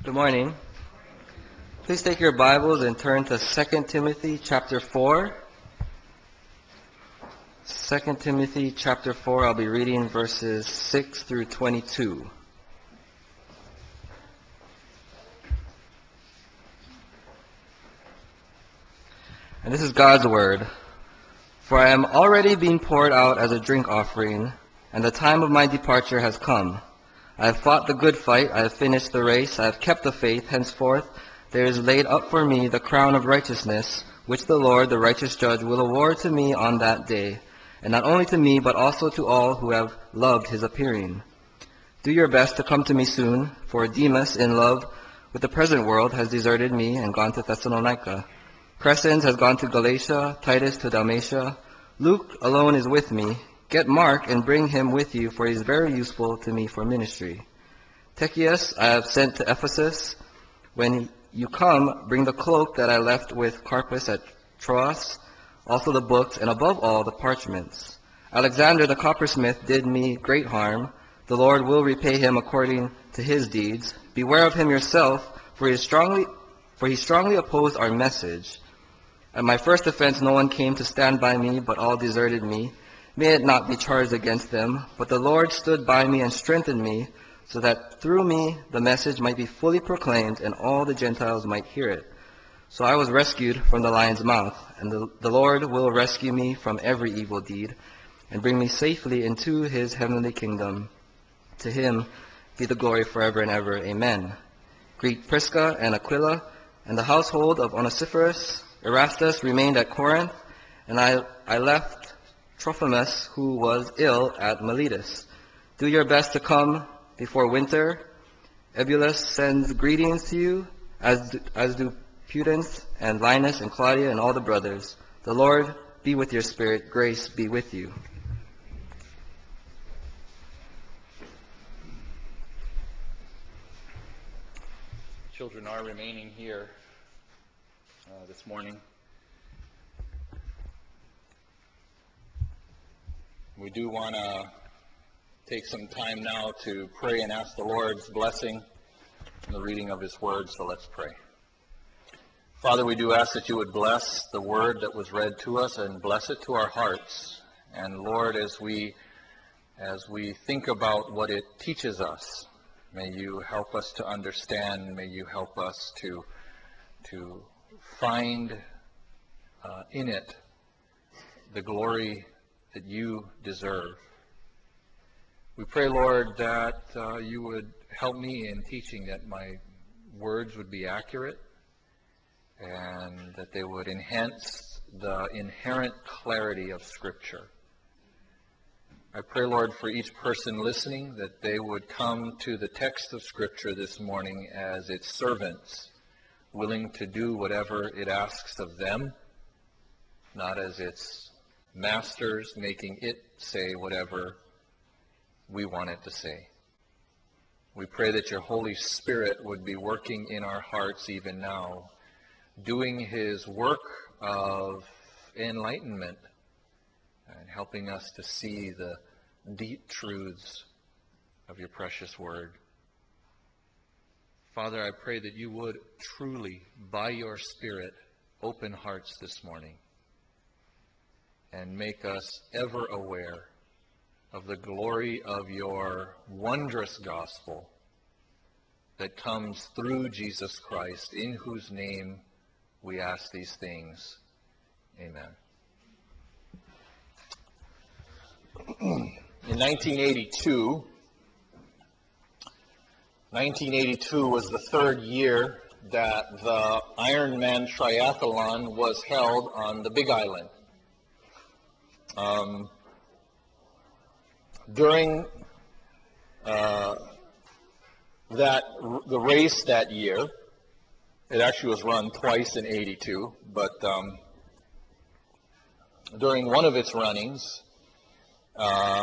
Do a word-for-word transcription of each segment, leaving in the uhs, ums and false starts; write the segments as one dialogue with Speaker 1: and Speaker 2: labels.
Speaker 1: Good morning. Please take your Bibles and turn to Second Timothy chapter four. Second Timothy chapter four, I'll be reading verses six through twenty-two. And this is God's word. For I am already being poured out as a drink offering, and the time of my departure has come. I have fought the good fight, I have finished the race, I have kept the faith. Henceforth there is laid up for me the crown of righteousness, which the Lord, the righteous judge, will award to me on that day, and not only to me, but also to all who have loved his appearing. Do your best to come to me soon, for Demas, in love with the present world, has deserted me and gone to Thessalonica. Crescens has gone to Galatia, Titus to Dalmatia. Luke alone is with me. Get Mark and bring him with you, for he is very useful to me for ministry. Tychicus I have sent to Ephesus. When you come, bring the cloak that I left with Carpus at Troas, also the books, and above all, the parchments. Alexander the coppersmith did me great harm. The Lord will repay him according to his deeds. Beware of him yourself, for he is strongly, for he strongly opposed our message. At my first offense no one came to stand by me, but all deserted me. May it not be charged against them, but the Lord stood by me and strengthened me, so that through me the message might be fully proclaimed, and all the Gentiles might hear it. So I was rescued from the lion's mouth, and the, the Lord will rescue me from every evil deed, and bring me safely into his heavenly kingdom. To him be the glory forever and ever. Amen. Greet Prisca and Aquila, and the household of Onesiphorus. Erastus remained at Corinth, and I, I left Trophimus, who was ill at Miletus. Do your best to come before winter. Eubulus sends greetings to you, as do, as do Pudens and Linus and Claudia and all the brothers. The Lord be with your spirit. Grace be with you.
Speaker 2: Children are remaining here uh, this morning. We do want to take some time now to pray and ask the Lord's blessing in the reading of his word, so let's pray. Father, we do ask that you would bless the word that was read to us and bless it to our hearts. And Lord, as we as we think about what it teaches us, may you help us to understand, may you help us to to find uh, in it the glory that you deserve. We pray, Lord, that uh, you would help me in teaching, that my words would be accurate and that they would enhance the inherent clarity of Scripture. I pray, Lord, for each person listening, that they would come to the text of Scripture this morning as its servants, willing to do whatever it asks of them, not as its masters, making it say whatever we want it to say. We pray that your Holy Spirit would be working in our hearts even now, doing his work of enlightenment and helping us to see the deep truths of your precious word. Father, I pray that you would truly, by your Spirit, open hearts this morning and make us ever aware of the glory of your wondrous gospel that comes through Jesus Christ, in whose name we ask these things. Amen. In nineteen eighty-two, nineteen eighty-two was the third year that the Ironman Triathlon was held on the Big Island. Um, during uh, that the race that year, it actually was run twice in eighty-two, but um, during one of its runnings, uh,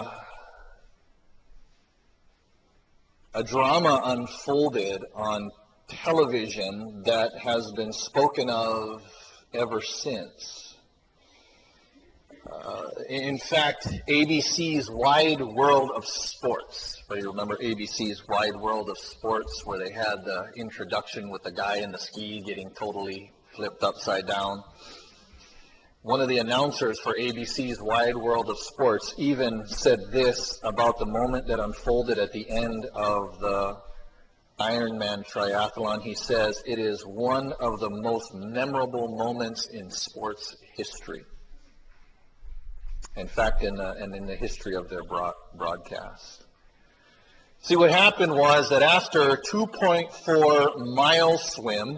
Speaker 2: a drama unfolded on television that has been spoken of ever since. Uh, in fact, A B C's Wide World of Sports. But you remember A B C's Wide World of Sports, where they had the introduction with the guy in the ski getting totally flipped upside down? One of the announcers for A B C's Wide World of Sports even said this about the moment that unfolded at the end of the Ironman triathlon. He says, "It is one of the most memorable moments in sports history." In fact, in the, and in the history of their broad, broadcast. See, what happened was that after a two point four mile swim,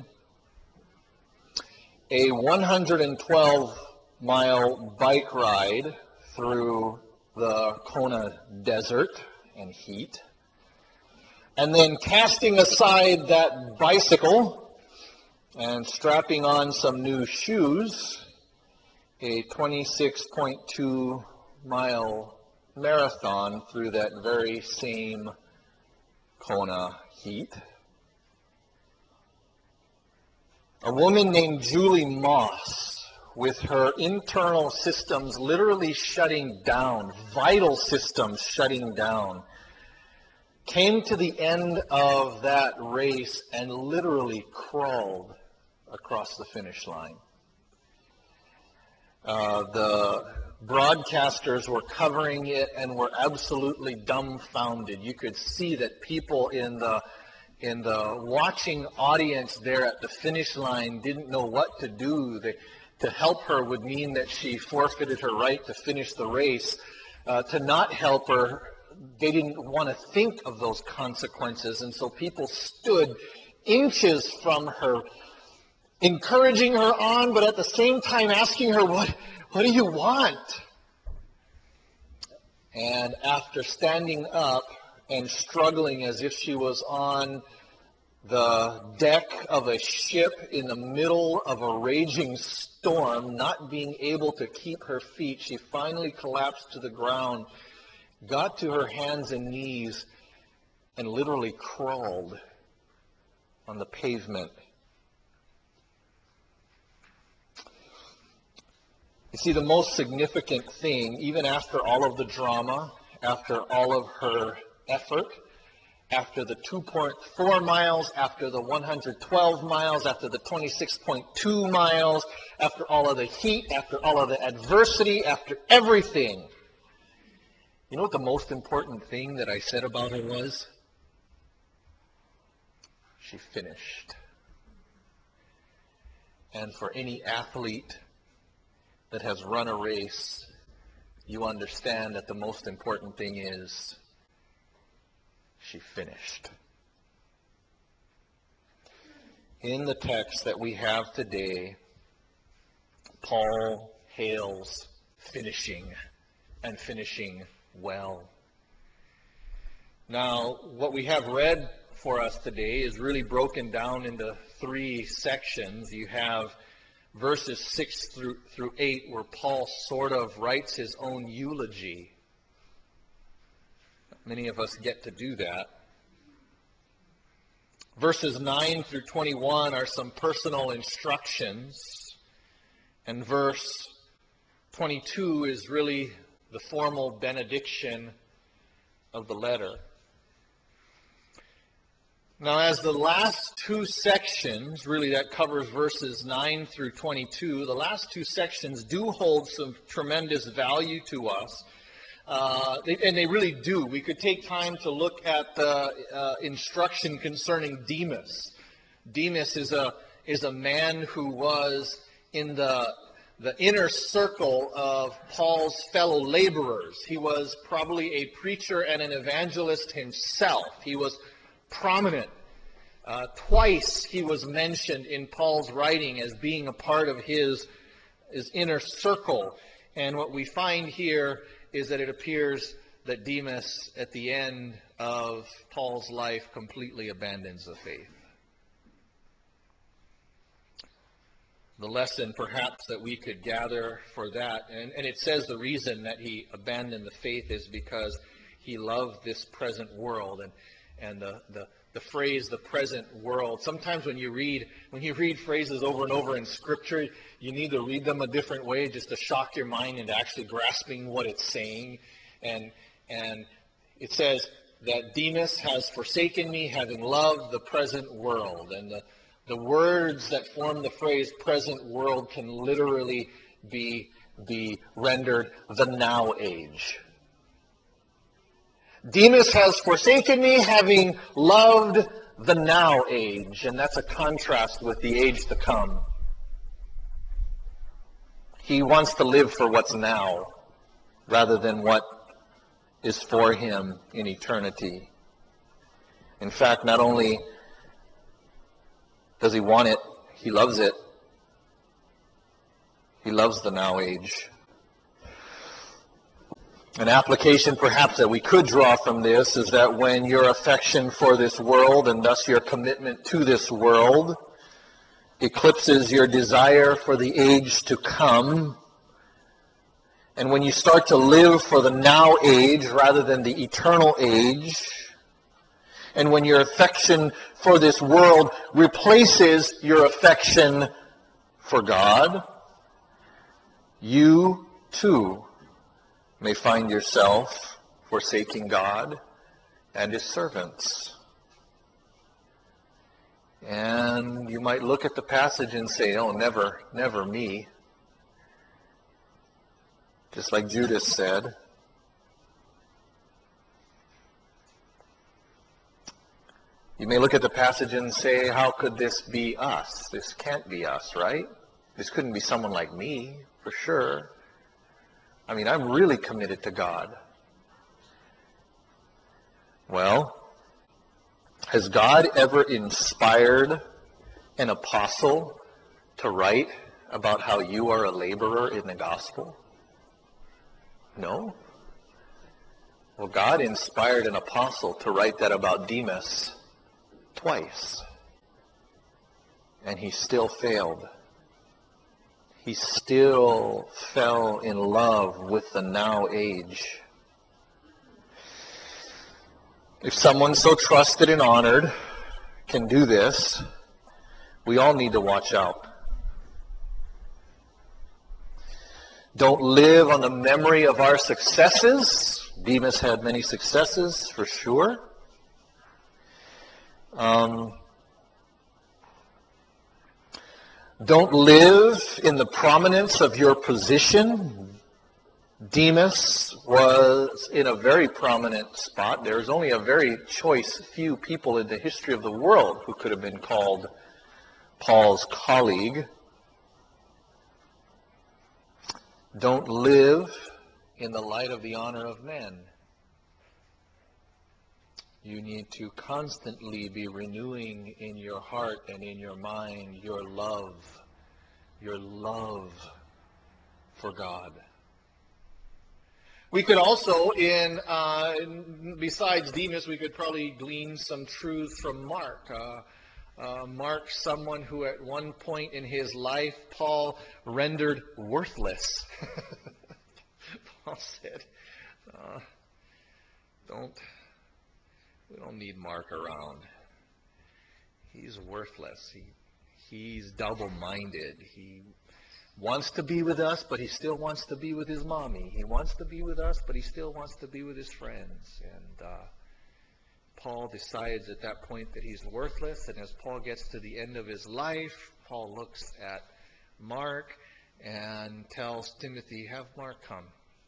Speaker 2: a one hundred twelve mile bike ride through the Kona desert and heat, and then casting aside that bicycle and strapping on some new shoes, a twenty-six point two mile marathon through that very same Kona heat. A woman named Julie Moss, with her internal systems literally shutting down, vital systems shutting down, came to the end of that race and literally crawled across the finish line. Uh, the broadcasters were covering it and were absolutely dumbfounded. You could see that people in the in the watching audience there at the finish line didn't know what to do. They, to help her would mean that she forfeited her right to finish the race. Uh, to not help her, they didn't want to think of those consequences, and so people stood inches from her, encouraging her on, but at the same time asking her, what, what do you want? And after standing up and struggling as if she was on the deck of a ship in the middle of a raging storm, not being able to keep her feet, she finally collapsed to the ground, got to her hands and knees, and literally crawled on the pavement. You see, the most significant thing, even after all of the drama, after all of her effort, after the two point four miles, after the one hundred twelve miles, after the twenty-six point two miles, after all of the heat, after all of the adversity, after everything, you know what the most important thing that I said about her was? She finished. And for any athlete that has run a race, you understand that the most important thing is she finished. In the text that we have today, Paul hails finishing, and finishing well. Now, what we have read for us today is really broken down into three sections. You have verses six through, through eight, where Paul sort of writes his own eulogy. Many of us get to do that. Verses nine through twenty-one are some personal instructions. And verse twenty-two is really the formal benediction of the letter. Now, as the last two sections, really that covers verses nine through twenty-two, the last two sections do hold some tremendous value to us. Uh, they, and they really do. We could take time to look at the uh, instruction concerning Demas. Demas is a is a man who was in the the inner circle of Paul's fellow laborers. He was probably a preacher and an evangelist himself. He was prominent. Uh, twice he was mentioned in Paul's writing as being a part of his his inner circle. And what we find here is that it appears that Demas, at the end of Paul's life, completely abandons the faith. The lesson, perhaps, that we could gather for that, and, and it says the reason that he abandoned the faith is because he loved this present world. And, and the, the, the phrase, the present world. Sometimes when you read when you read phrases over and over in Scripture, you need to read them a different way just to shock your mind into actually grasping what it's saying. And and it says that Demas has forsaken me, having loved the present world. And the, the words that form the phrase present world can literally be, be rendered the now age. Demas has forsaken me, having loved the now age. And that's a contrast with the age to come. He wants to live for what's now rather than what is for him in eternity. In fact, not only does he want it, he loves it. He loves the now age. An application perhaps that we could draw from this is that when your affection for this world, and thus your commitment to this world, eclipses your desire for the age to come, and when you start to live for the now age rather than the eternal age, and when your affection for this world replaces your affection for God, you too may find yourself forsaking God and his servants. And you might look at the passage and say, oh, never, never me. Just like Judas said. You may look at the passage and say, how could this be us? This can't be us, right? This couldn't be someone like me, for sure. I mean, I'm really committed to God. Well, has God ever inspired an apostle to write about how you are a laborer in the gospel? No. Well, God inspired an apostle to write that about Demas twice. And he still failed. He still fell in love with the now age. If someone so trusted and honored can do this, we all need to watch out. Don't live on the memory of our successes. Demas had many successes, for sure. Um, don't live in the prominence of your position. Demas was in a very prominent spot. There's only a very choice few people in the history of the world who could have been called Paul's colleague. Don't live in the light of the honor of men. You need to constantly be renewing in your heart and in your mind your love, your love for God. We could also, in uh, besides Demas, we could probably glean some truth from Mark. Uh, uh, Mark, someone who at one point in his life, Paul rendered worthless. Paul said, uh, "Don't, we don't need Mark around. He's worthless. He, he's double-minded. He wants to be with us, but he still wants to be with his mommy. He wants to be with us, but he still wants to be with his friends." And uh, Paul decides at that point that he's worthless, and as Paul gets to the end of his life, Paul looks at Mark and tells Timothy, have Mark come.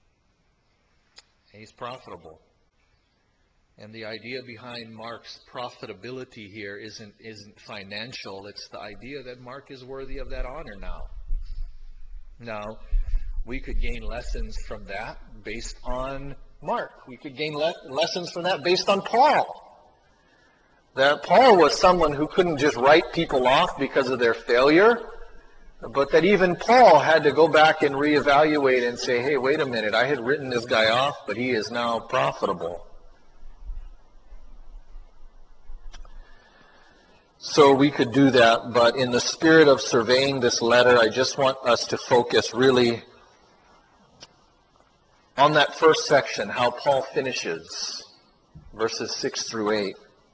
Speaker 2: He's profitable. And the idea behind Mark's profitability here isn't, isn't financial. It's the idea that Mark is worthy of that honor now. Now, we could gain lessons from that based on Mark. We could gain le- lessons from that based on Paul. That Paul was someone who couldn't just write people off because of their failure, but that even Paul had to go back and reevaluate and say, hey, wait a minute, I had written this guy off, but he is now profitable. So we could do that, but in the spirit of surveying this letter, I just want us to focus really on that first section, how Paul finishes, verses six through eight.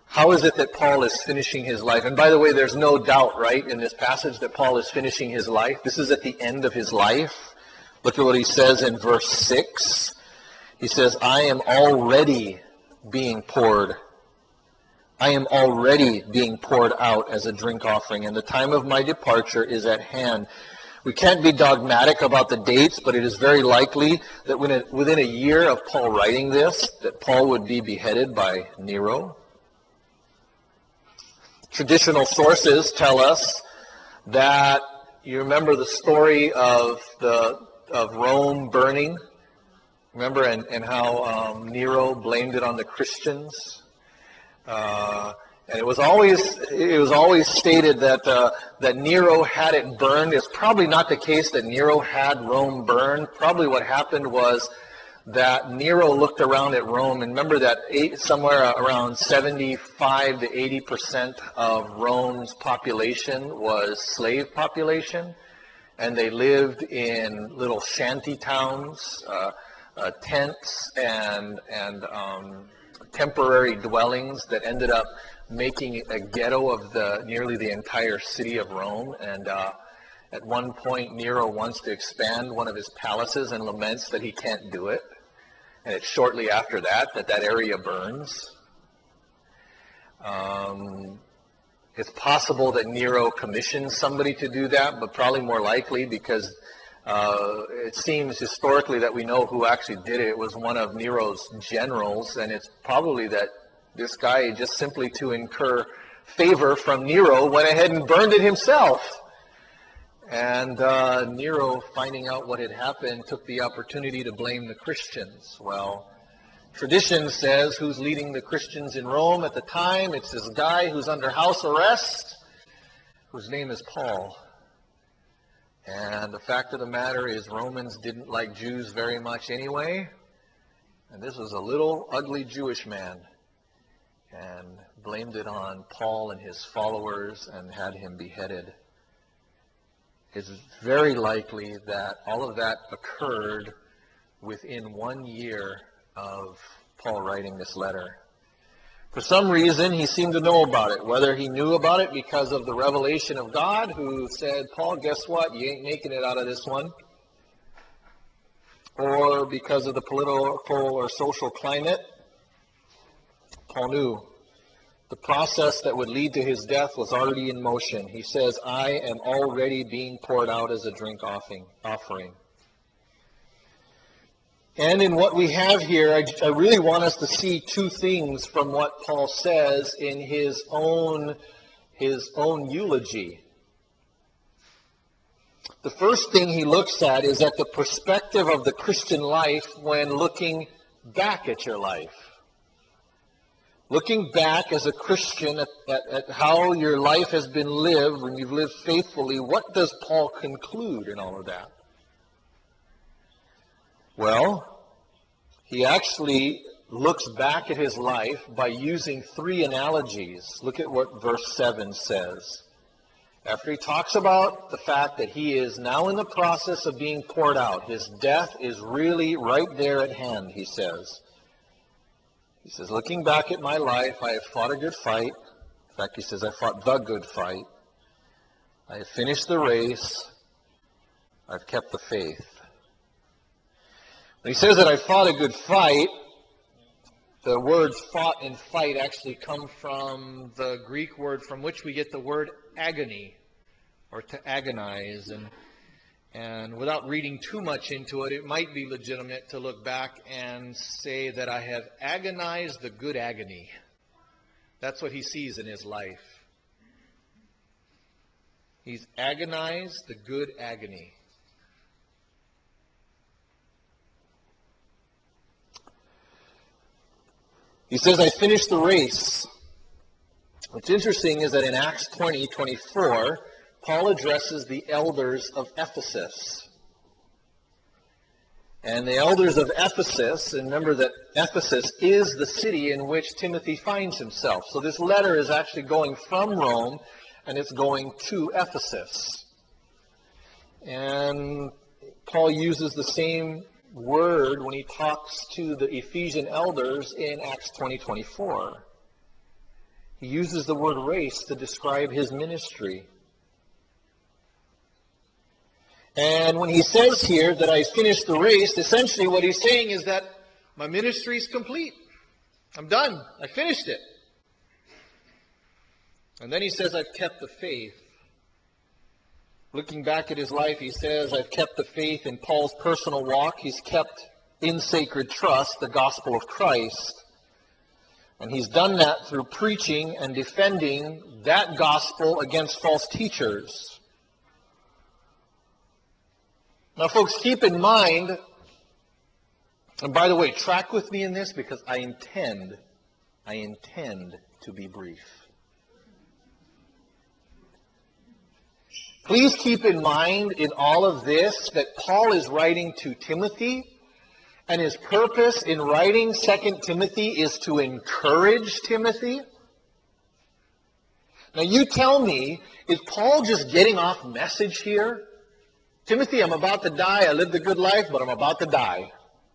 Speaker 2: How is it that Paul is finishing his life? And by the way, there's no doubt, right, in this passage that Paul is finishing his life. This is at the end of his life. Look at what he says in verse six. He says, I am already being poured. I am already being poured out as a drink offering, and the time of my departure is at hand. We can't be dogmatic about the dates, but it is very likely that within a year of Paul writing this, that Paul would be beheaded by Nero. Traditional sources tell us that, you remember the story of the of Rome burning? Remember, and, and how um, Nero blamed it on the Christians? Uh, and it was always it was always stated that uh, that Nero had it burned. It's probably not the case that Nero had Rome burned. Probably what happened was that Nero looked around at Rome, and remember that eight, somewhere around seventy-five to eighty percent of Rome's population was slave population, and they lived in little shanty towns, uh, uh, tents, and and um, temporary dwellings that ended up making a ghetto of the nearly the entire city of Rome. And uh, at one point, Nero wants to expand one of his palaces and laments that he can't do it. And it's shortly after that that that area burns. Um, it's possible that Nero commissioned somebody to do that, but probably more likely because uh, it seems historically that we know who actually did it. It was one of Nero's generals, and it's probably that this guy, just simply to incur favor from Nero, went ahead and burned it himself. And uh, Nero, finding out what had happened, took the opportunity to blame the Christians. Well, tradition says who's leading the Christians in Rome at the time? It's this guy who's under house arrest, whose name is Paul. And the fact of the matter is Romans didn't like Jews very much anyway. And this was a little ugly Jewish man, and blamed it on Paul and his followers and had him beheaded. It's very likely that all of that occurred within one year of Paul writing this letter. For some reason, he seemed to know about it, whether he knew about it because of the revelation of God, who said, Paul, guess what? You ain't making it out of this one. Or because of the political or social climate. Paul knew the process that would lead to his death was already in motion. He says, I am already being poured out as a drink offering. And in what we have here, I, I really want us to see two things from what Paul says in his own, his own eulogy. The first thing he looks at is at the perspective of the Christian life when looking back at your life. Looking back as a Christian at, at, at how your life has been lived, when you've lived faithfully, what does Paul conclude in all of that? Well, he actually looks back at his life by using three analogies. Look at what verse seven says. After he talks about the fact that he is now in the process of being poured out, his death is really right there at hand, he says. He says, looking back at my life, I have fought a good fight. In fact, he says, I fought the good fight. I have finished the race. I've kept the faith. When he says that I fought a good fight, the words fought and fight actually come from the Greek word from which we get the word agony, or to agonize. And And without reading too much into it, it might be legitimate to look back and say that I have agonized the good agony. That's what he sees in his life. He's agonized the good agony. He says, I finished the race. What's interesting is that in Acts twenty, twenty-four, Paul addresses the elders of Ephesus. And the elders of Ephesus, and remember that Ephesus is the city in which Timothy finds himself. So this letter is actually going from Rome, and it's going to Ephesus. And Paul uses the same word when he talks to the Ephesian elders in Acts twenty, twenty-four. He uses the word race to describe his ministry. And when he says here that I finished the race, essentially what he's saying is that my ministry is complete. I'm done. I finished it. And then he says, I've kept the faith. Looking back at his life, he says, I've kept the faith in Paul's personal walk. He's kept in sacred trust the gospel of Christ. And he's done that through preaching and defending that gospel against false teachers. Now, folks, keep in mind, and by the way, track with me in this because I intend, I intend to be brief. Please keep in mind in all of this that Paul is writing to Timothy, and his purpose in writing Second Timothy is to encourage Timothy. Now you tell me, is Paul just getting off message here? Timothy, I'm about to die. I lived a good life, but I'm about to die.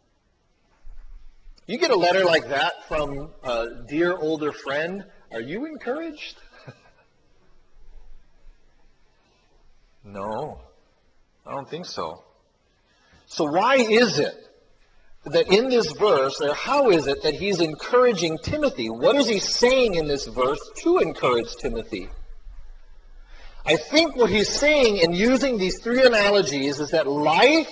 Speaker 2: You get a letter like that from a dear older friend, are you encouraged? No, I don't think so. So why is it that in this verse, or how is it that he's encouraging Timothy? What is he saying in this verse to encourage Timothy? I think what he's saying in using these three analogies is that life,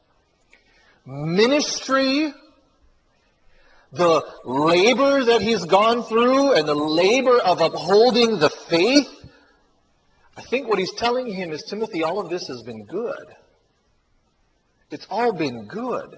Speaker 2: ministry, the labor that he's gone through, and the labor of upholding the faith, I think what he's telling him is, Timothy, all of this has been good. It's all been good.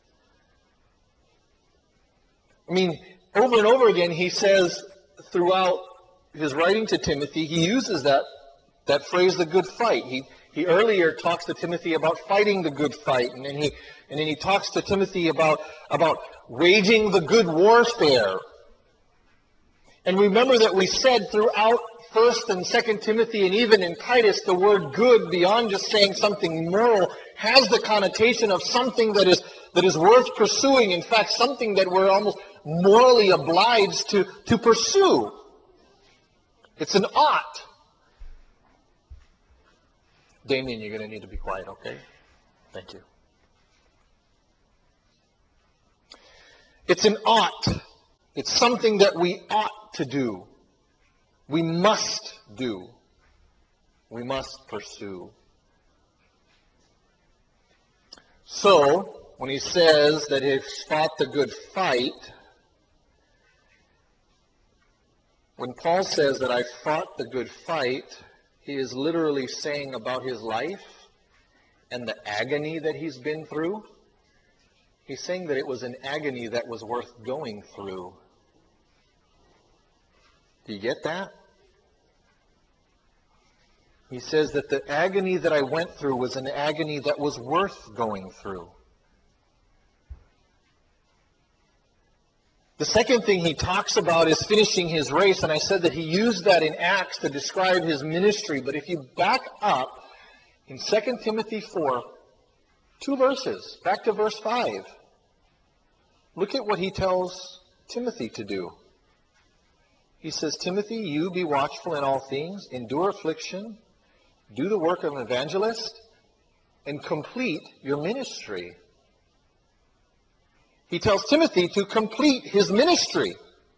Speaker 2: I mean, over and over again, he says throughout his writing to Timothy, he uses that, that phrase, the good fight. He, he earlier talks to Timothy about fighting the good fight, and then he, and then he talks to Timothy about, about waging the good warfare. And remember that we said throughout First and Second Timothy, and even in Titus, the word good, beyond just saying something moral, has the connotation of something that is that is worth pursuing. In fact, something that we're almost morally obliged to, to pursue. It's an ought. Damien, you're going to need to be quiet, okay? Thank you. It's an ought. It's something that we ought to do. We must do. We must pursue. So, when he says that he's fought the good fight, when Paul says that I fought the good fight, he is literally saying about his life and the agony that he's been through. He's saying that it was an agony that was worth going through. Do you get that? He says that the agony that I went through was an agony that was worth going through. The second thing he talks about is finishing his race, and I said that he used that in Acts to describe his ministry. But if you back up in Second Timothy four, two verses, back to verse five, look at what he tells Timothy to do. He says, Timothy, you be watchful in all things, endure affliction, do the work of an evangelist, and complete your ministry. He tells Timothy to complete his ministry.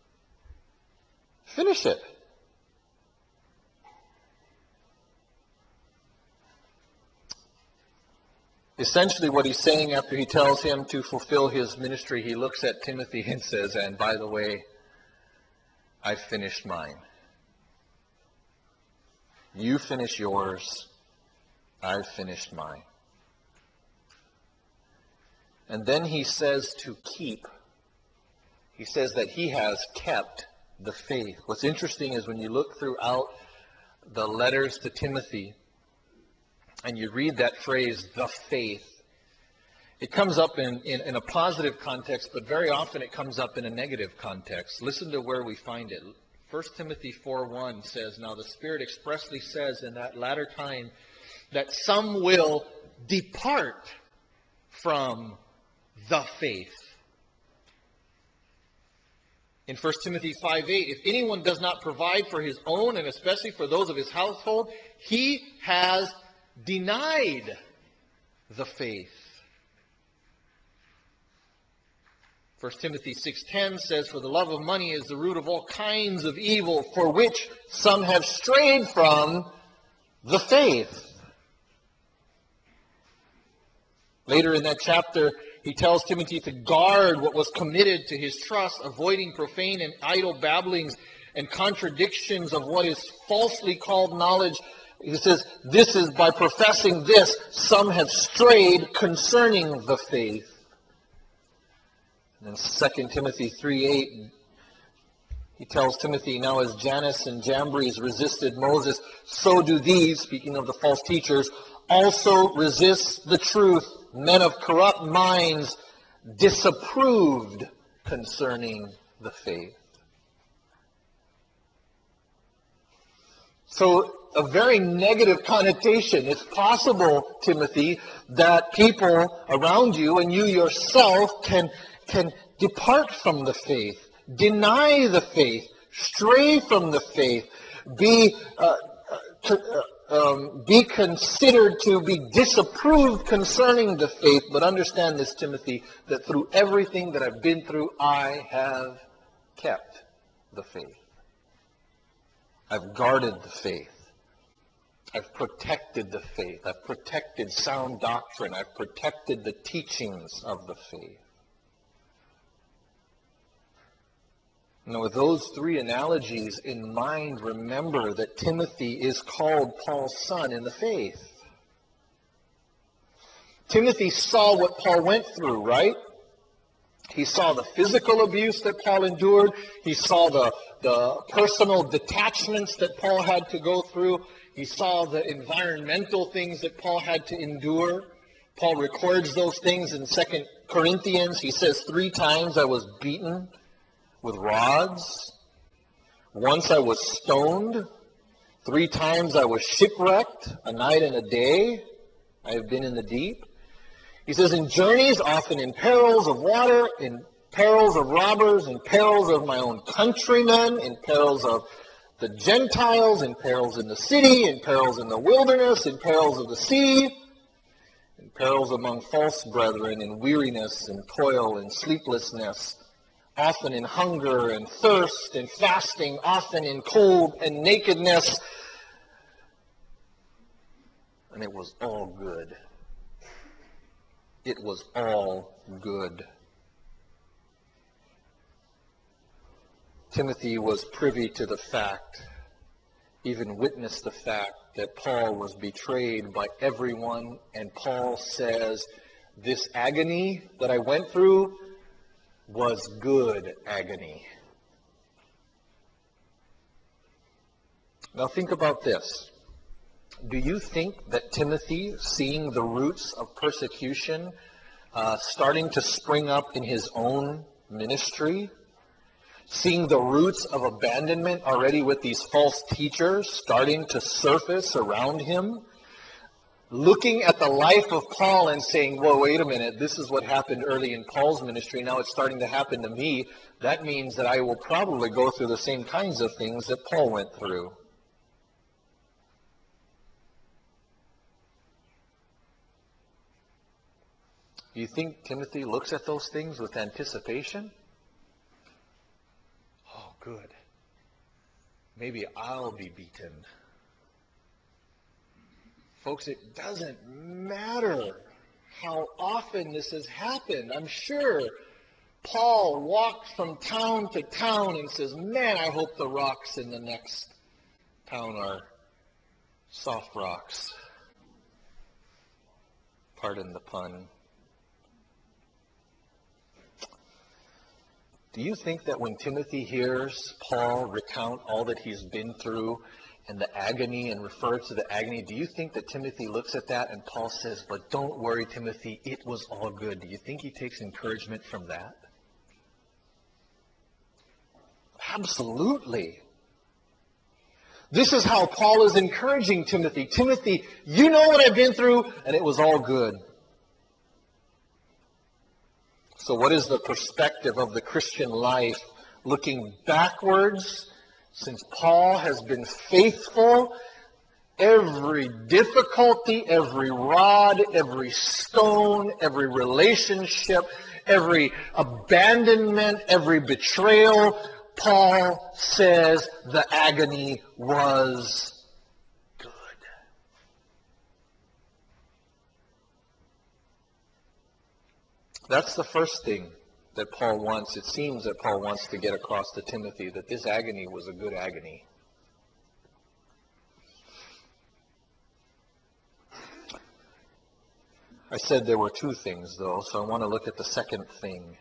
Speaker 2: Finish it. Essentially what he's saying after he tells him to fulfill his ministry, he looks at Timothy and says, and by the way, I've finished mine. You finish yours. I've finished mine. And then he says to keep. He says that he has kept the faith. What's interesting is when you look throughout the letters to Timothy and you read that phrase, the faith, it comes up in, in, in a positive context, but very often it comes up in a negative context. Listen to where we find it. First Timothy four one says, now the Spirit expressly says in that latter time that some will depart from the faith. In First Timothy five eight, if anyone does not provide for his own, and especially for those of his household, he has denied the faith. First Timothy six ten says, for the love of money is the root of all kinds of evil, for which some have strayed from the faith. Later in that chapter, he tells Timothy to guard what was committed to his trust, avoiding profane and idle babblings and contradictions of what is falsely called knowledge. He says, this is by professing this, some have strayed concerning the faith. And in Second Timothy three eight, he tells Timothy, now as Jannes and Jambres resisted Moses, so do these, speaking of the false teachers, also resist the truth. Men of corrupt minds, disapproved concerning the faith. So a very negative connotation. It's possible, Timothy, that people around you and you yourself can, can depart from the faith, deny the faith, stray from the faith, be uh, to, uh, um, be considered to be disapproved concerning the faith. But understand this, Timothy, that through everything that I've been through, I have kept the faith. I've guarded the faith. I've protected the faith. I've protected sound doctrine. I've protected the teachings of the faith. Now, with those three analogies in mind, remember that Timothy is called Paul's son in the faith. Timothy saw what Paul went through, right? He saw the physical abuse that Paul endured. He saw the, the personal detachments that Paul had to go through. He saw the environmental things that Paul had to endure. Paul records those things in Second Corinthians. He says, three times I was beaten with rods. Once I was stoned. Three times I was shipwrecked, a night and a day. I have been in the deep. He says, in journeys, often in perils of water, in perils of robbers, in perils of my own countrymen, in perils of the Gentiles, in perils in the city, in perils in the wilderness, in perils of the sea, in perils among false brethren, in weariness and toil and sleeplessness, often in hunger and thirst and fasting, often in cold and nakedness. And it was all good. It was all good. Timothy was privy to the fact, even witnessed the fact, that Paul was betrayed by everyone. And Paul says, this agony that I went through was good agony. Now think about this. Do you think that Timothy, seeing the roots of persecution uh, starting to spring up in his own ministry, seeing the roots of abandonment already with these false teachers starting to surface around him, looking at the life of Paul and saying, whoa, wait a minute, this is what happened early in Paul's ministry, now it's starting to happen to me, that means that I will probably go through the same kinds of things that Paul went through. Do you think Timothy looks at those things with anticipation? Oh, good. Maybe I'll be beaten. Folks, it doesn't matter how often this has happened. I'm sure Paul walked from town to town and says, man, I hope the rocks in the next town are soft rocks. Pardon the pun. Do you think that when Timothy hears Paul recount all that he's been through and the agony and refer to the agony, do you think that Timothy looks at that and Paul says, but don't worry, Timothy, it was all good? Do you think he takes encouragement from that? Absolutely. This is how Paul is encouraging Timothy. Timothy, you know what I've been through, and it was all good. So what is the perspective of the Christian life looking backwards, since Paul has been faithful, every difficulty, every rod, every stone, every relationship, every abandonment, every betrayal, Paul says the agony was good. That's the first thing that Paul wants, it seems that Paul wants to get across to Timothy, that this agony was a good agony. I said there were two things, though, so I want to look at the second thing.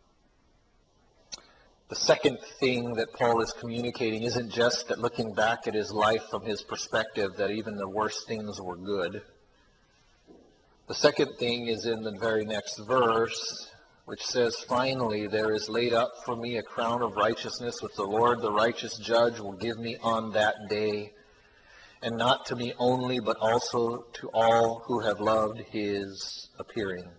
Speaker 2: The second thing that Paul is communicating isn't just that looking back at his life from his perspective, that even the worst things were good. The second thing is in the very next verse, which says, "Finally, there is laid up for me a crown of righteousness, which the Lord, the righteous judge, will give me on that day. And not to me only, but also to all who have loved his appearing."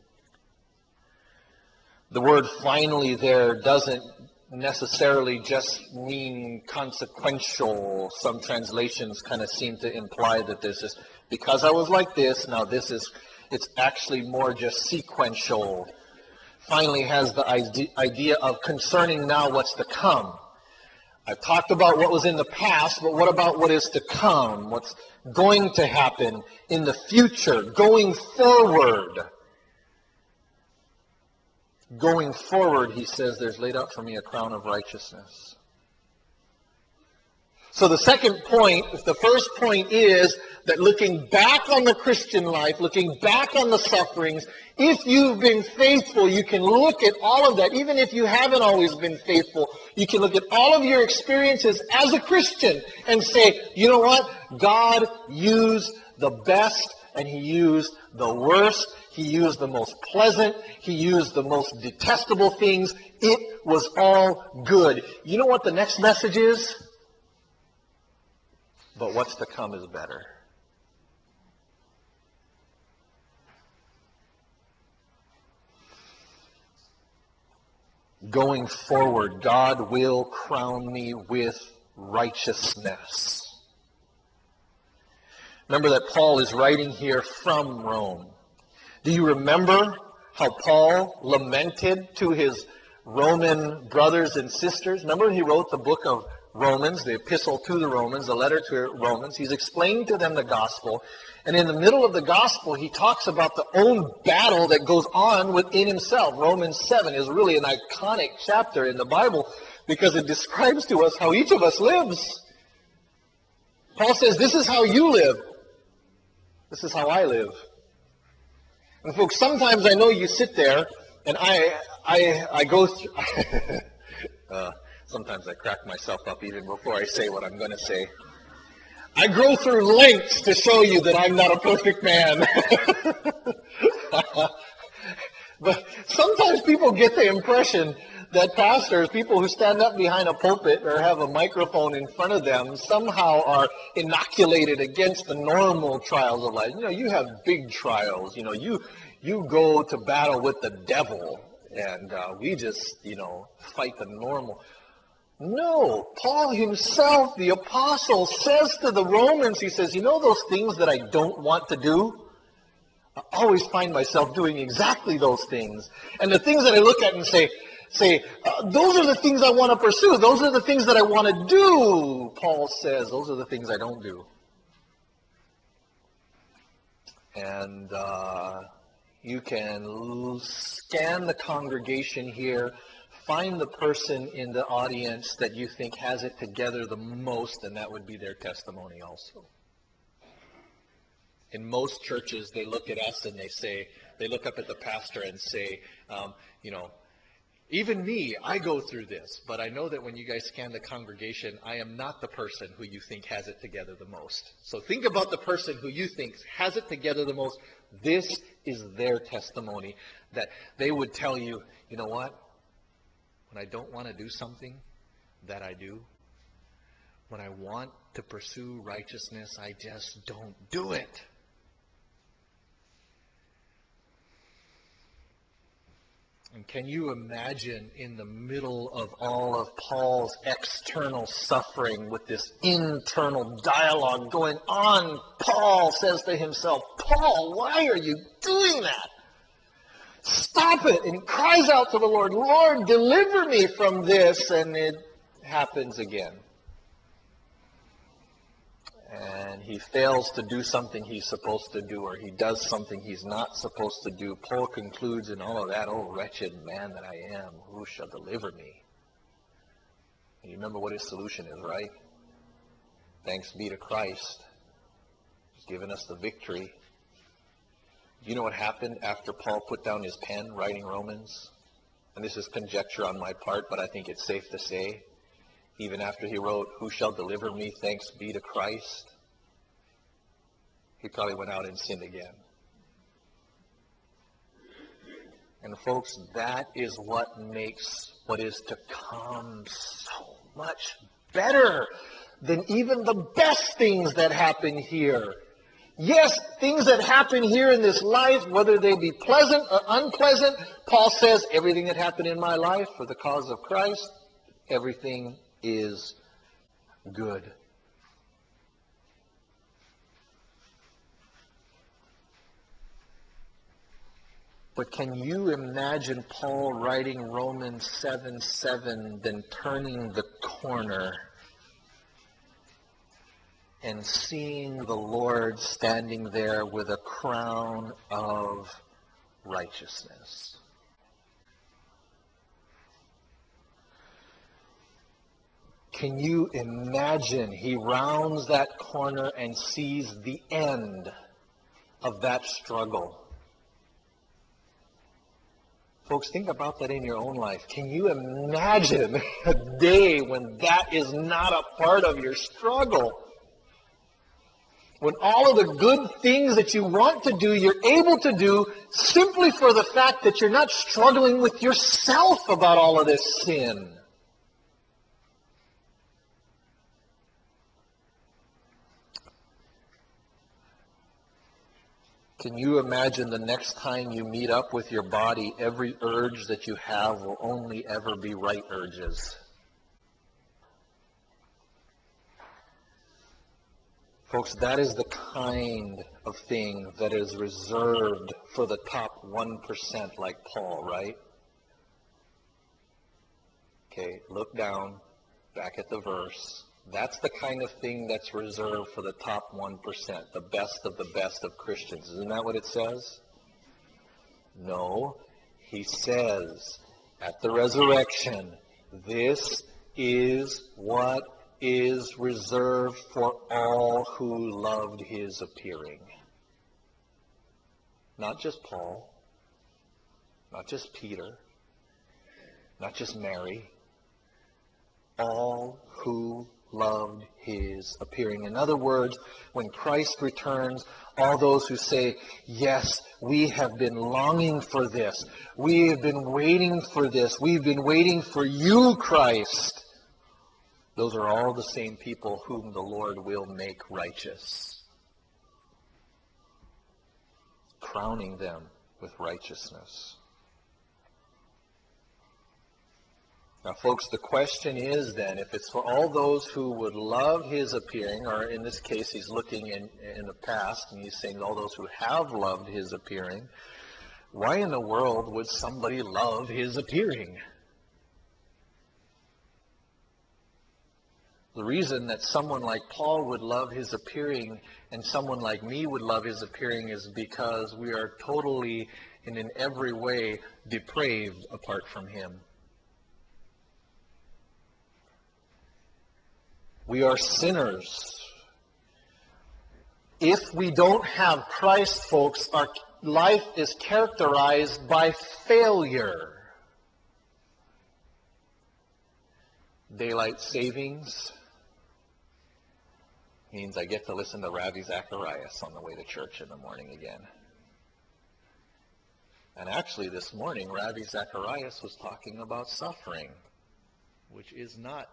Speaker 2: The word "finally" there doesn't necessarily just mean consequential. Some translations kind of seem to imply that this is, because I was like this, now this is, it's actually more just sequential. Finally has the idea of concerning now what's to come. I've talked about what was in the past, but what about what is to come? What's going to happen in the future, going forward? Going forward, he says, there's laid up for me a crown of righteousness. So the second point, the first point is that looking back on the Christian life, looking back on the sufferings, if you've been faithful, you can look at all of that. Even if you haven't always been faithful, you can look at all of your experiences as a Christian and say, you know what? God used the best and he used the worst. He used the most pleasant. He used the most detestable things. It was all good. You know what the next message is? But what's to come is better. Going forward, God will crown me with righteousness. Remember that Paul is writing here from Rome. Do you remember how Paul lamented to his Roman brothers and sisters? Remember he wrote the book of Romans, the epistle to the Romans, the letter to Romans. He's explaining to them the gospel. And in the middle of the gospel, he talks about the own battle that goes on within himself. Romans seven is really an iconic chapter in the Bible because it describes to us how each of us lives. Paul says, this is how you live. This is how I live. And folks, sometimes I know you sit there and I I I go through uh, sometimes I crack myself up even before I say what I'm going to say. I go through lengths to show you that I'm not a perfect man. But sometimes people get the impression that pastors, people who stand up behind a pulpit or have a microphone in front of them, somehow are inoculated against the normal trials of life. You know, you have big trials. You know, you you go to battle with the devil, and uh, we just, you know, fight the normal. No, Paul himself, the apostle, says to the Romans, he says, you know those things that I don't want to do? I always find myself doing exactly those things. And the things that I look at and say, say, uh, those are the things I want to pursue. Those are the things that I want to do. Paul says, those are the things I don't do. And uh, you can scan the congregation here, find the person in the audience that you think has it together the most, and that would be their testimony also. In most churches, they look at us and they say, they look up at the pastor and say, um, you know, even me, I go through this, but I know that when you guys scan the congregation, I am not the person who you think has it together the most. So think about the person who you think has it together the most. This is their testimony, that they would tell you, you know what? When I don't want to do something, that I do. When I want to pursue righteousness, I just don't do it. And can you imagine in the middle of all of Paul's external suffering with this internal dialogue going on, Paul says to himself, Paul, why are you doing that? Stop it! And cries out to the Lord, Lord, deliver me from this. And it happens again. And he fails to do something he's supposed to do, or he does something he's not supposed to do. Paul concludes in all of that, oh, wretched man that I am, who shall deliver me? And you remember what his solution is, right? Thanks be to Christ. He's given us the victory. You know what happened after Paul put down his pen writing Romans? And this is conjecture on my part, but I think it's safe to say, even after he wrote, who shall deliver me, thanks be to Christ, he probably went out and sinned again. And folks, that is what makes what is to come so much better than even the best things that happen here. Yes, things that happen here in this life, whether they be pleasant or unpleasant, Paul says, everything that happened in my life for the cause of Christ, everything is good. But can you imagine Paul writing Romans seven seven, then turning the corner and seeing the Lord standing there with a crown of righteousness? Can you imagine he rounds that corner and sees the end of that struggle? Folks, think about that in your own life. Can you imagine a day when that is not a part of your struggle? When all of the good things that you want to do, you're able to do simply for the fact that you're not struggling with yourself about all of this sin. Can you imagine the next time you meet up with your body, every urge that you have will only ever be right urges? Folks, that is the kind of thing that is reserved for the top one percent like Paul, right? Okay, look down, back at the verse. That's the kind of thing that's reserved for the top one percent, the best of the best of Christians. Isn't that what it says? No, he says at the resurrection, this is what is reserved for all who loved his appearing. Not just Paul, not just Peter, not just Mary, all who loved his appearing. In other words, when Christ returns, all those who say, yes, we have been longing for this. We have been waiting for this. We've been waiting for you, Christ. Those are all the same people whom the Lord will make righteous, crowning them with righteousness. Now, folks, the question is then, if it's for all those who would love his appearing, or in this case, he's looking in, in the past, and he's saying all those who have loved his appearing, why in the world would somebody love his appearing? The reason that someone like Paul would love his appearing and someone like me would love his appearing is because we are totally and in every way depraved apart from him. We are sinners. If we don't have Christ, folks, our life is characterized by failure. Daylight savings means I get to listen to Ravi Zacharias on the way to church in the morning again. And actually this morning, Ravi Zacharias was talking about suffering, which is not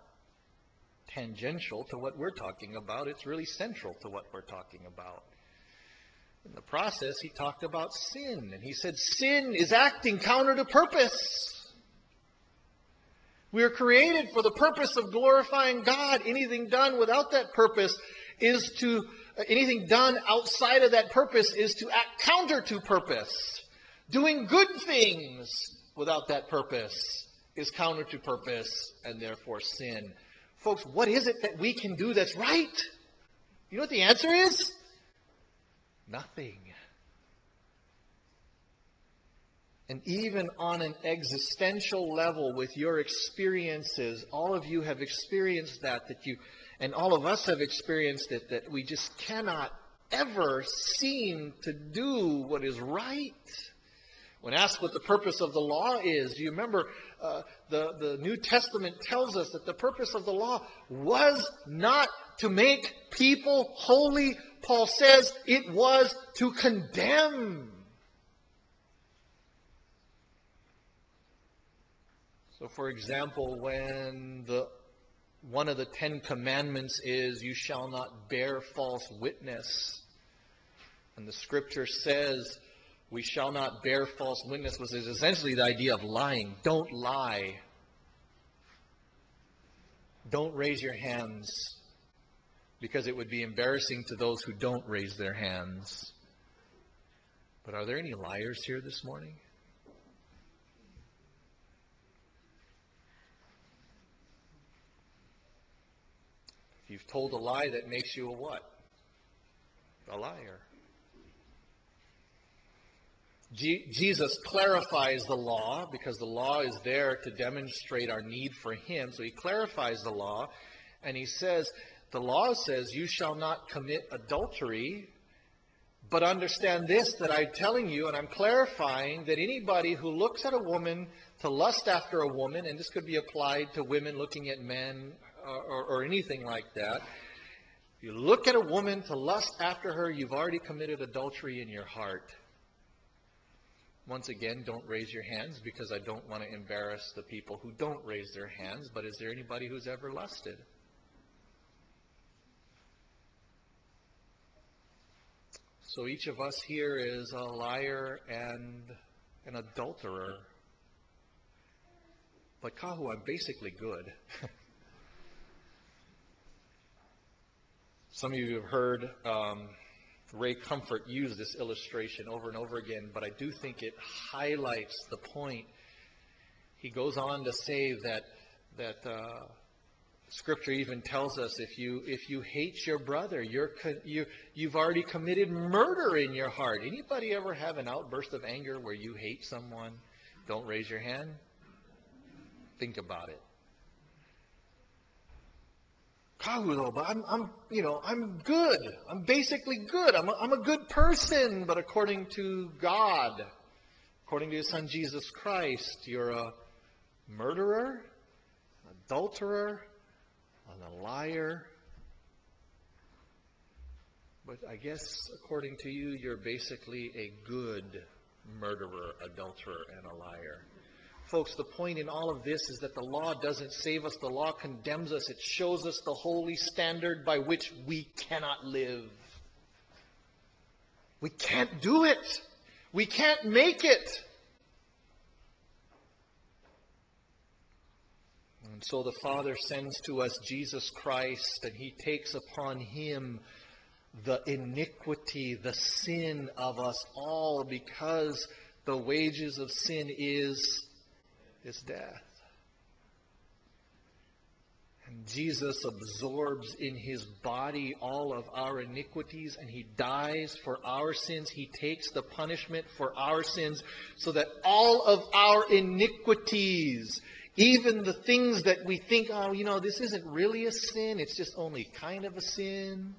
Speaker 2: tangential to what we're talking about. It's really central to what we're talking about.
Speaker 3: In the process, he talked about sin, and he said sin is acting counter to purpose. We are created for the purpose of glorifying God. Anything done without that purpose is to, anything done outside of that purpose is to act counter to purpose. Doing good things without that purpose is counter to purpose and therefore sin. Folks, what is it that we can do that's right? You know what the answer is? Nothing. And even on an existential level with your experiences, all of you have experienced that, that you, and all of us have experienced it, that we just cannot ever seem to do what is right. When asked what the purpose of the law is, do you remember uh, the, the New Testament tells us that the purpose of the law was not to make people holy. Paul says it was to condemn. So, for example, when the one of the Ten Commandments is, you shall not bear false witness, and the Scripture says, we shall not bear false witness, which is essentially the idea of lying. Don't lie. Don't raise your hands, because it would be embarrassing to those who don't raise their hands. But are there any liars here this morning? If you've told a lie, that makes you a what? A liar. Je- Jesus clarifies the law because the law is there to demonstrate our need for Him. So He clarifies the law and He says, the law says you shall not commit adultery, but understand this, that I'm telling you and I'm clarifying that anybody who looks at a woman to lust after a woman, and this could be applied to women looking at men or, or, or anything like that, you look at a woman to lust after her, you've already committed adultery in your heart. Once again, don't raise your hands because I don't want to embarrass the people who don't raise their hands, but is there anybody who's ever lusted? So each of us here is a liar and an adulterer. But Kahu, I'm basically good. Some of you have heard um, Ray Comfort use this illustration over and over again, but I do think it highlights the point. He goes on to say that that uh, Scripture even tells us if you if you hate your brother, you're you you've already committed murder in your heart. Anybody ever have an outburst of anger where you hate someone? Don't raise your hand. Think about it. Kahu, though, but I'm, I'm, you know, I'm good. I'm basically good. I'm a, I'm a good person. But according to God, according to His Son Jesus Christ, you're a murderer, an adulterer, and a liar. But I guess according to you, you're basically a good murderer, adulterer, and a liar. Folks, the point in all of this is that the law doesn't save us. The law condemns us. It shows us the holy standard by which we cannot live. We can't do it. We can't make it. And so the Father sends to us Jesus Christ, and He takes upon Him the iniquity, the sin of us all, because the wages of sin is is death. And Jesus absorbs in His body all of our iniquities, and He dies for our sins. He takes the punishment for our sins so that all of our iniquities, even the things that we think, oh, you know, this isn't really a sin, it's just only kind of a sin,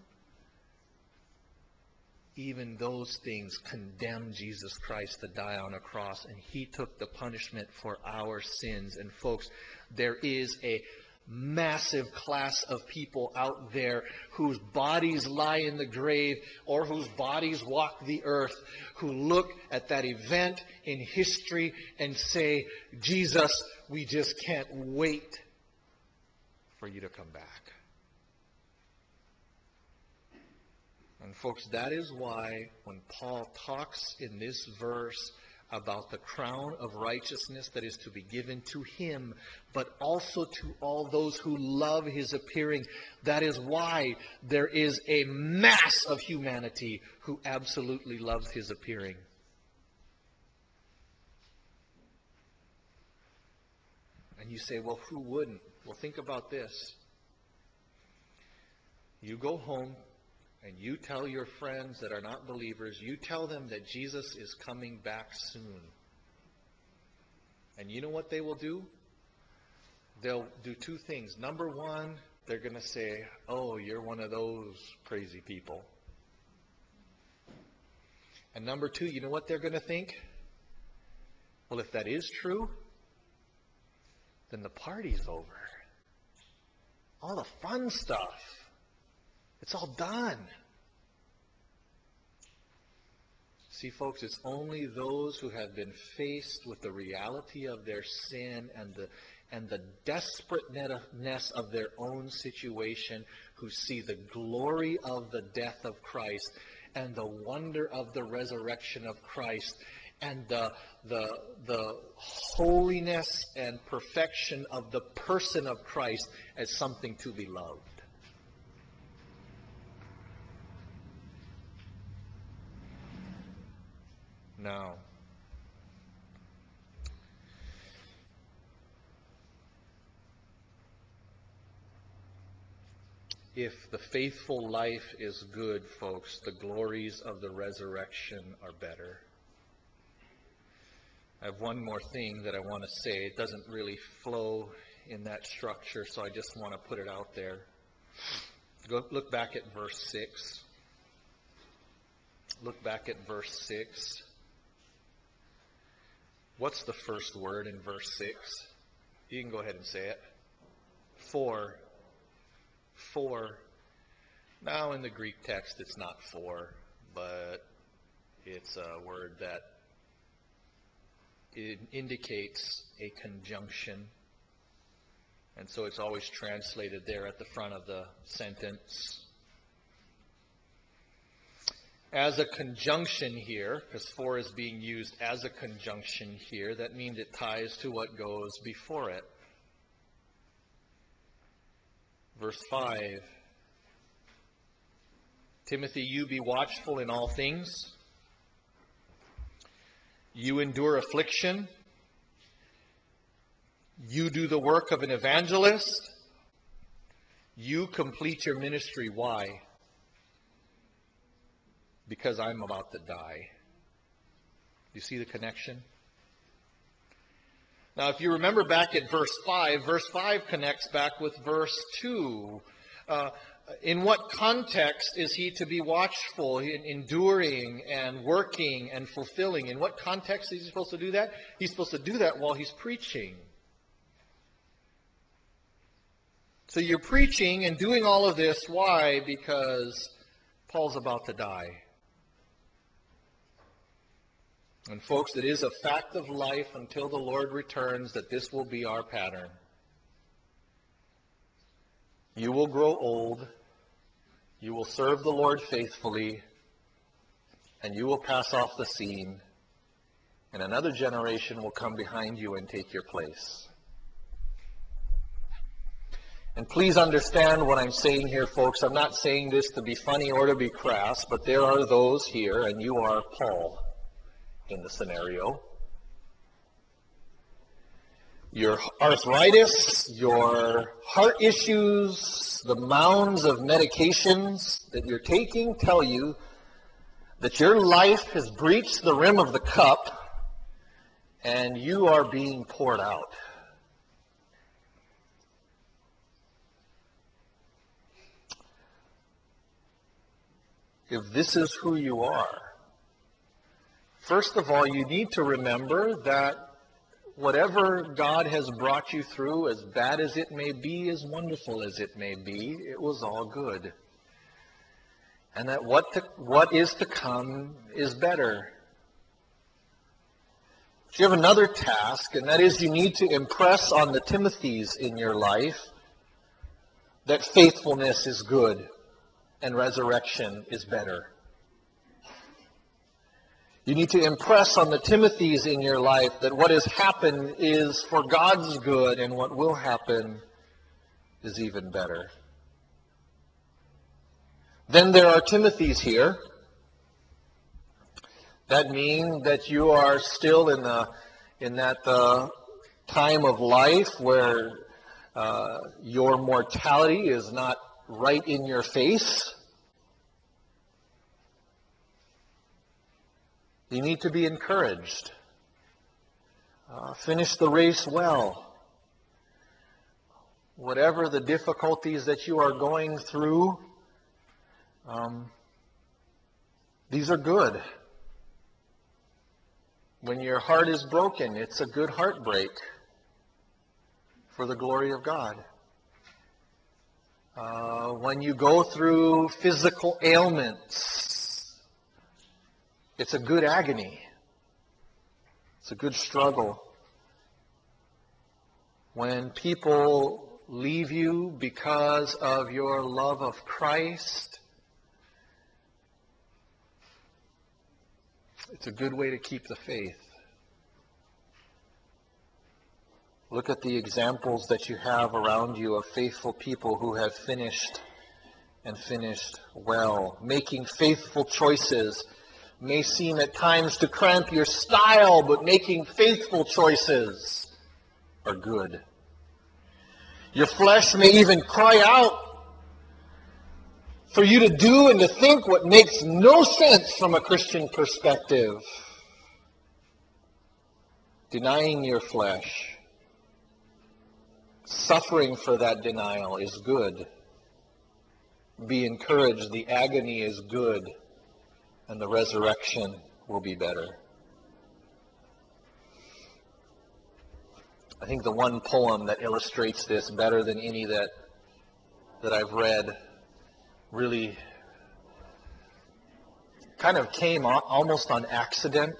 Speaker 3: even those things condemn Jesus Christ to die on a cross, and He took the punishment for our sins. And folks, there is a massive class of people out there whose bodies lie in the grave or whose bodies walk the earth, who look at that event in history and say, Jesus, we just can't wait for you to come back. And folks, that is why when Paul talks in this verse about the crown of righteousness that is to be given to him, but also to all those who love his appearing, that is why there is a mass of humanity who absolutely loves his appearing. And you say, well, who wouldn't? Well, think about this. You go home and you tell your friends that are not believers, you tell them that Jesus is coming back soon. And you know what they will do? They'll do two things. Number one, they're going to say, oh, you're one of those crazy people. And number two, you know what they're going to think? Well, if that is true, then the party's over. All the fun stuff, it's all done. See, folks, it's only those who have been faced with the reality of their sin and the and the desperateness of their own situation who see the glory of the death of Christ and the wonder of the resurrection of Christ and the the the holiness and perfection of the person of Christ as something to be loved. Now, if the faithful life is good, folks, the glories of the resurrection are better. I have one more thing that I want to say. It doesn't really flow in that structure, so I just want to put it out there. Go look back at verse six. Look back at verse six. What's the first word in verse six? You can go ahead and say it. For. For. Now in the Greek text it's not for, but it's a word that it indicates a conjunction. And so it's always translated there at the front of the sentence. As a conjunction here, because for is being used as a conjunction here, that means it ties to what goes before it. Verse five. Timothy, you be watchful in all things. You endure affliction. You do the work of an evangelist. You complete your ministry. Why? Because I'm about to die. You see the connection? Now, if you remember back at verse five, verse five connects back with verse two. Uh, in what context is he to be watchful, in enduring and working and fulfilling? In what context is he supposed to do that? He's supposed to do that while he's preaching. So you're preaching and doing all of this. Why? Because Paul's about to die. And folks, it is a fact of life until the Lord returns that this will be our pattern. You will grow old, you will serve the Lord faithfully, and you will pass off the scene, and another generation will come behind you and take your place. And please understand what I'm saying here, folks. I'm not saying this to be funny or to be crass, but there are those here, and you are Paul in the scenario. Your arthritis, your heart issues, the mounds of medications that you're taking tell you that your life has breached the rim of the cup and you are being poured out. If this is who you are, first of all, you need to remember that whatever God has brought you through, as bad as it may be, as wonderful as it may be, it was all good. And that what to, what is to come is better. You have another task, and that is you need to impress on the Timothys in your life that faithfulness is good. and resurrection is better. You need to impress on the Timothys in your life that what has happened is for God's good, and what will happen is even better. Then there are Timothys here. That means that you are still in the in that uh, time of life where uh, your mortality is not right in your face. You need to be encouraged. Uh, finish the race well. Whatever the difficulties that you are going through, um, these are good. When your heart is broken, it's a good heartbreak for the glory of God. Uh, when you go through physical ailments, it's a good agony. It's a good struggle. When people leave you because of your love of Christ, it's a good way to keep the faith. Look at the examples that you have around you of faithful people who have finished and finished well. Making faithful choices may seem at times to cramp your style, but making faithful choices are good. Your flesh may even cry out for you to do and to think what makes no sense from a Christian perspective. Denying your flesh, suffering for that denial is good. Be encouraged, the agony is good, and the resurrection will be better. I think the one poem that illustrates this better than any that that I've read really kind of came almost on accident.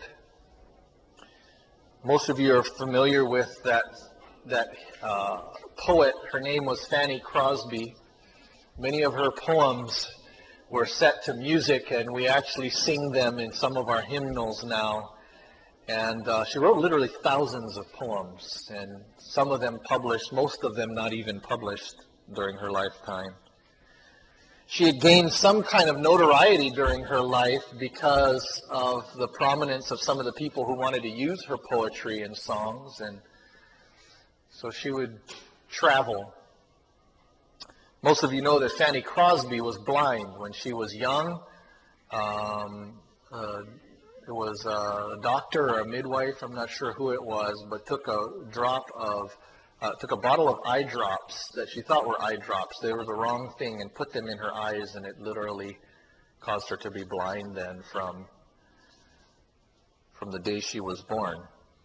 Speaker 3: Most of you are familiar with that that uh, poet. Her name was Fanny Crosby. Many of her poems were set to music, and we actually sing them in some of our hymnals now. And uh, she wrote literally thousands of poems, and some of them published, most of them not even published during her lifetime. She had gained some kind of notoriety during her life because of the prominence of some of the people who wanted to use her poetry and songs, and so she would travel. Most of you know that Fanny Crosby was blind when she was young. Um, uh, it was a doctor or a midwife, I'm not sure who it was, but took a drop of, uh, took a bottle of eye drops that she thought were eye drops. They were the wrong thing, and put them in her eyes, and it literally caused her to be blind then from, from the day she was born.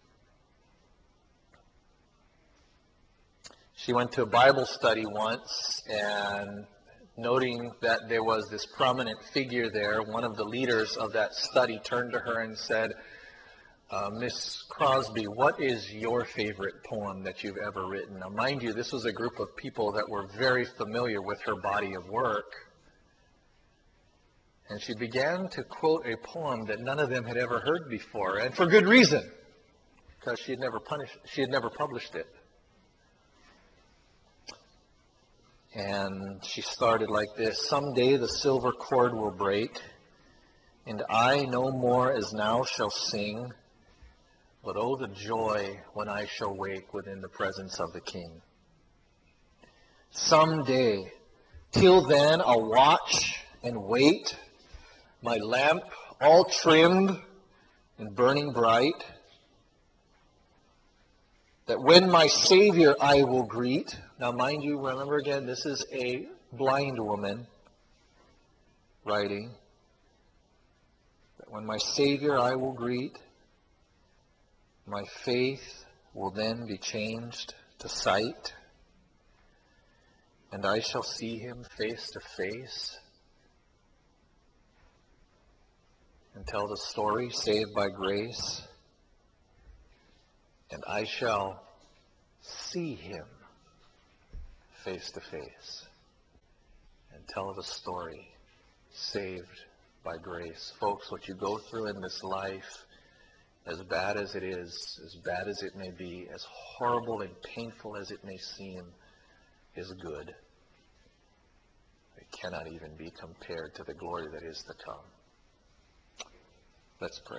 Speaker 3: She went to a Bible study once, and noting that there was this prominent figure there, one of the leaders of that study turned to her and said, uh, Miss Crosby, what is your favorite poem that you've ever written? Now, mind you, this was a group of people that were very familiar with her body of work. And she began to quote a poem that none of them had ever heard before, and for good reason, because she had never punished, she had never published it. And she started like this: someday the silver cord will break, and I no more as now shall sing, but oh, the joy when I shall wake within the presence of the King. Someday, till then I'll watch and wait, my lamp all trimmed and burning bright, that when my Savior I will greet. Now mind you, remember again, this is a blind woman writing. That when my Savior I will greet, my faith will then be changed to sight, and I shall see him face to face and tell the story, saved by grace, and I shall see him face to face and tell the story,
Speaker 2: saved by grace. Folks, what you go through in this life, as bad as it is, as bad as it may be, as horrible and painful as it may seem, is good. It cannot even be compared to the glory that is to come. Let's pray.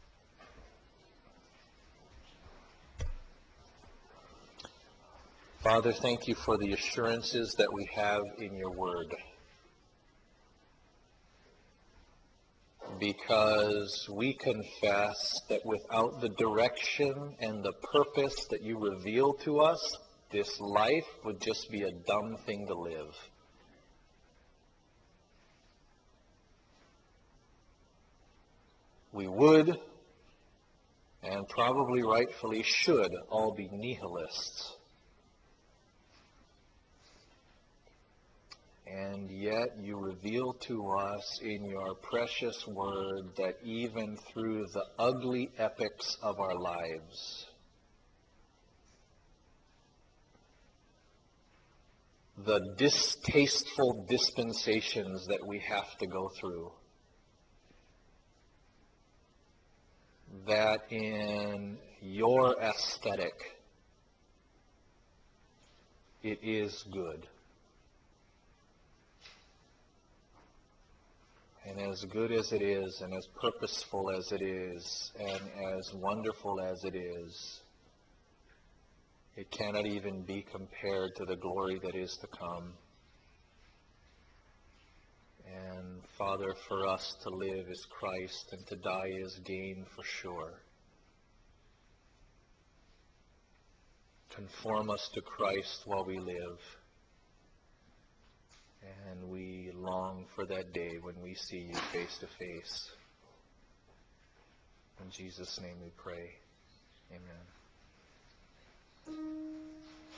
Speaker 2: Father, thank you for the assurances that we have in your word. Because we confess that without the direction and the purpose that you reveal to us, this life would just be a dumb thing to live. We would, and probably rightfully should, all be nihilists. And yet you reveal to us in your precious word that even through the ugly epics of our lives, the distasteful dispensations that we have to go through, that in your aesthetic, it is good. And as good as it is, and as purposeful as it is, and as wonderful as it is, it cannot even be compared to the glory that is to come. And Father, for us to live is Christ, and to die is gain for sure. Conform us to Christ while we live. And we long for that day when we see you face to face. In Jesus' name we pray. Amen.